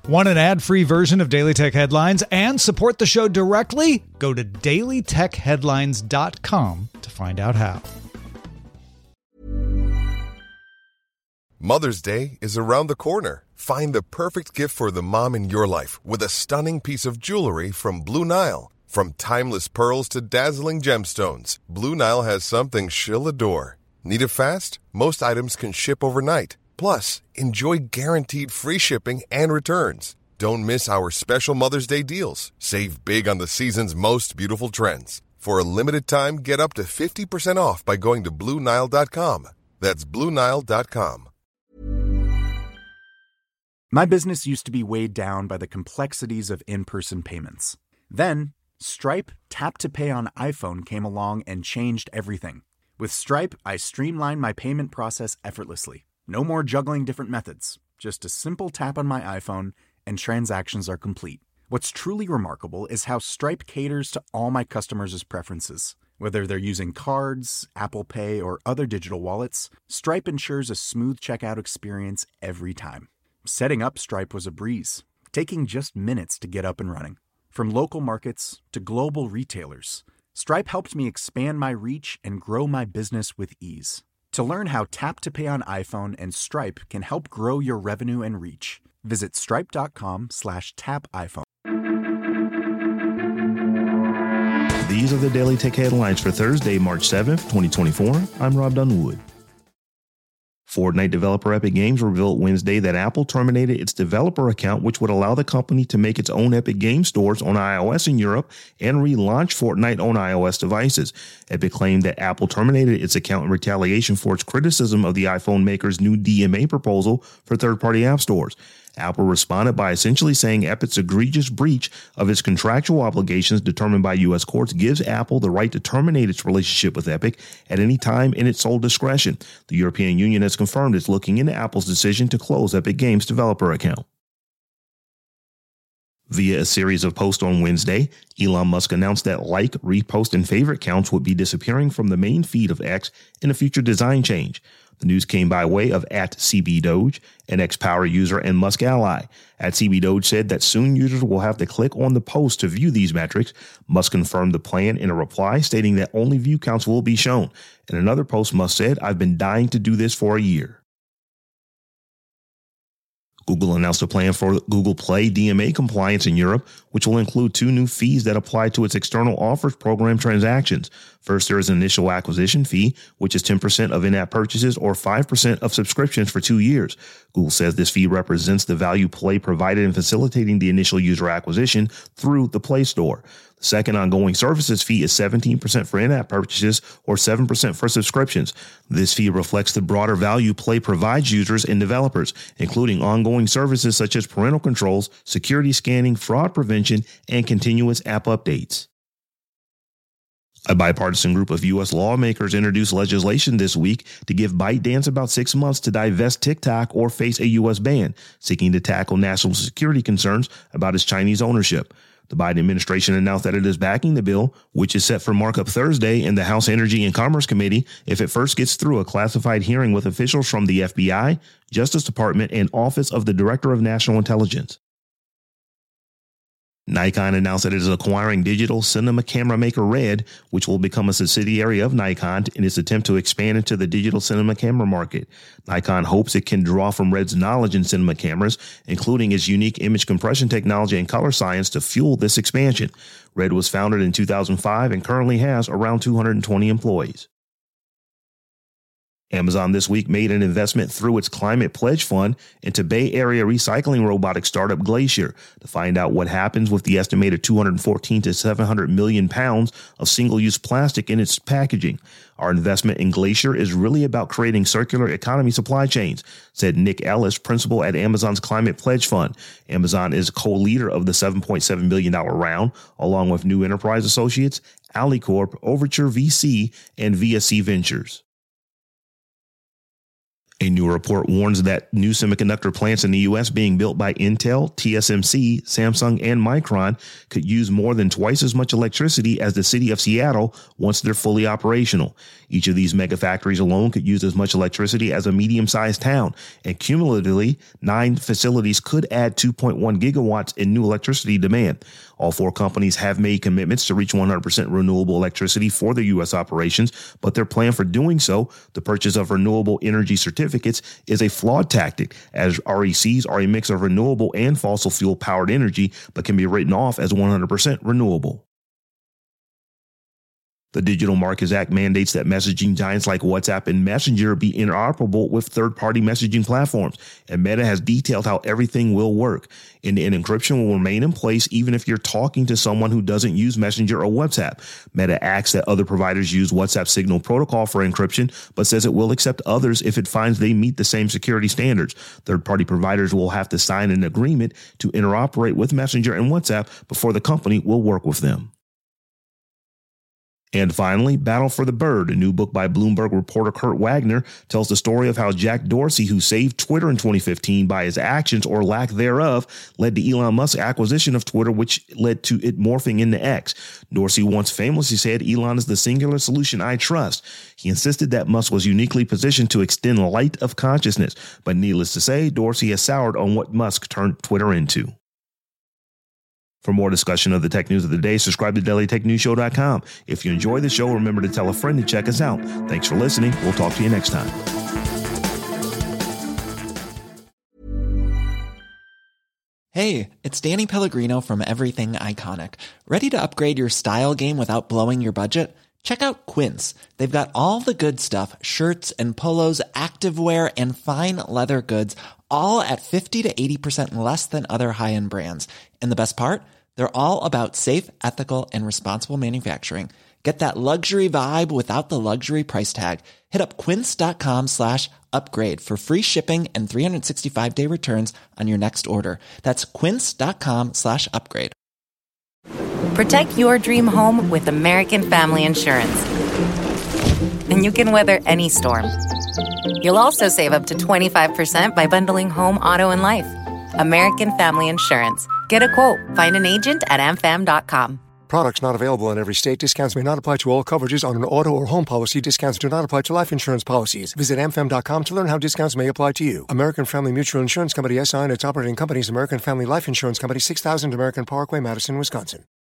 Want an ad-free version of Daily Tech Headlines and support the show directly? Go to dailytechheadlines.com to find out how. Mother's Day is around the corner. Find the perfect gift for the mom in your life with a stunning piece of jewelry from Blue Nile. From timeless pearls to dazzling gemstones, Blue Nile has something she'll adore. Need it fast? Most items can ship overnight. Plus, enjoy guaranteed free shipping and returns. Don't miss our special Mother's Day deals. Save big on the season's most beautiful trends. For a limited time, get up to 50% off by going to BlueNile.com. That's BlueNile.com. My business used to be weighed down by the complexities of in-person payments. Then, Stripe Tap to Pay on iPhone came along and changed everything. With Stripe, I streamlined my payment process effortlessly. No more juggling different methods. Just a simple tap on my iPhone and transactions are complete. What's truly remarkable is how Stripe caters to all my customers' preferences. Whether they're using cards, Apple Pay, or other digital wallets, Stripe ensures a smooth checkout experience every time. Setting up Stripe was a breeze, taking just minutes to get up and running. From local markets to global retailers, Stripe helped me expand my reach and grow my business with ease. To learn how Tap to Pay on iPhone and Stripe can help grow your revenue and reach, visit stripe.com/tapiphone. These are the Daily Tech Headlines for Thursday, March 7th, 2024. I'm Rob Dunwood. Fortnite developer Epic Games revealed Wednesday that Apple terminated its developer account, which would allow the company to make its own Epic Games stores on iOS in Europe and relaunch Fortnite on iOS devices. Epic claimed that Apple terminated its account in retaliation for its criticism of the iPhone maker's new DMA proposal for third-party app stores. Apple responded by essentially saying Epic's egregious breach of its contractual obligations determined by U.S. courts gives Apple the right to terminate its relationship with Epic at any time in its sole discretion. The European Union has confirmed it's looking into Apple's decision to close Epic Games' developer account. Via a series of posts on Wednesday, Elon Musk announced that like, repost, and favorite counts would be disappearing from the main feed of X in a future design change. The news came by way of @CBDoge, an X-Power user and Musk ally. @CBDoge said that soon users will have to click on the post to view these metrics. Musk confirmed the plan in a reply, stating that only view counts will be shown. In another post, Musk said, "I've been dying to do this for a year." Google announced a plan for Google Play DMA compliance in Europe, which will include 2 new fees that apply to its external offers program transactions. First, there is an initial acquisition fee, which is 10% of in-app purchases or 5% of subscriptions for 2 years. Google says this fee represents the value Play provided in facilitating the initial user acquisition through the Play Store. The second ongoing services fee is 17% for in-app purchases or 7% for subscriptions. This fee reflects the broader value Play provides users and developers, including ongoing services such as parental controls, security scanning, fraud prevention, and continuous app updates. A bipartisan group of U.S. lawmakers introduced legislation this week to give ByteDance about 6 months to divest TikTok or face a U.S. ban, seeking to tackle national security concerns about its Chinese ownership. The Biden administration announced that it is backing the bill, which is set for markup Thursday in the House Energy and Commerce Committee if it first gets through a classified hearing with officials from the FBI, Justice Department, and Office of the Director of National Intelligence. Nikon announced that it is acquiring digital cinema camera maker Red, which will become a subsidiary of Nikon in its attempt to expand into the digital cinema camera market. Nikon hopes it can draw from Red's knowledge in cinema cameras, including its unique image compression technology and color science, to fuel this expansion. Red was founded in 2005 and currently has around 220 employees. Amazon this week made an investment through its Climate Pledge Fund into Bay Area recycling robotic startup Glacier to find out what happens with the estimated 214 to 700 million pounds of single-use plastic in its packaging. Our investment in Glacier is really about creating circular economy supply chains, said Nick Ellis, principal at Amazon's Climate Pledge Fund. Amazon is co-leader of the $7.7 billion round, along with New Enterprise Associates, Alicorp, Overture VC, and VSC Ventures. A new report warns that new semiconductor plants in the U.S. being built by Intel, TSMC, Samsung, and Micron could use more than twice as much electricity as the city of Seattle once they're fully operational. Each of these mega factories alone could use as much electricity as a medium-sized town, and cumulatively, 9 facilities could add 2.1 gigawatts in new electricity demand. All 4 companies have made commitments to reach 100% renewable electricity for their U.S. operations, but their plan for doing so, the purchase of renewable energy certificates, is a flawed tactic, as RECs are a mix of renewable and fossil fuel powered energy, but can be written off as 100% renewable. The Digital Markets Act mandates that messaging giants like WhatsApp and Messenger be interoperable with third-party messaging platforms, and Meta has detailed how everything will work. End-to-end encryption will remain in place even if you're talking to someone who doesn't use Messenger or WhatsApp. Meta asks that other providers use WhatsApp Signal Protocol for encryption, but says it will accept others if it finds they meet the same security standards. Third-party providers will have to sign an agreement to interoperate with Messenger and WhatsApp before the company will work with them. And finally, Battle for the Bird, a new book by Bloomberg reporter Kurt Wagner, tells the story of how Jack Dorsey, who saved Twitter in 2015 by his actions or lack thereof, led to Elon Musk's acquisition of Twitter, which led to it morphing into X. Dorsey once famously said, "Elon is the singular solution I trust." He insisted that Musk was uniquely positioned to extend light of consciousness, but needless to say, Dorsey has soured on what Musk turned Twitter into. For more discussion of the tech news of the day, subscribe to dailytechnewsshow.com. If you enjoy the show, remember to tell a friend to check us out. Thanks for listening. We'll talk to you next time. Hey, it's Danny Pellegrino from Everything Iconic. Ready to upgrade your style game without blowing your budget? Check out Quince. They've got all the good stuff, shirts and polos, activewear, and fine leather goods, all at 50 to 80% less than other high-end brands. And the best part? They're all about safe, ethical, and responsible manufacturing. Get that luxury vibe without the luxury price tag. Hit up quince.com/upgrade for free shipping and 365-day returns on your next order. That's quince.com/upgrade. Protect your dream home with American Family Insurance. And you can weather any storm. You'll also save up to 25% by bundling home, auto, and life. American Family Insurance. Get a quote. Find an agent at amfam.com. Products not available in every state. Discounts may not apply to all coverages on an auto or home policy. Discounts do not apply to life insurance policies. Visit amfam.com to learn how discounts may apply to you. American Family Mutual Insurance Company, SI, and its operating companies, American Family Life Insurance Company, 6000 American Parkway, Madison, Wisconsin.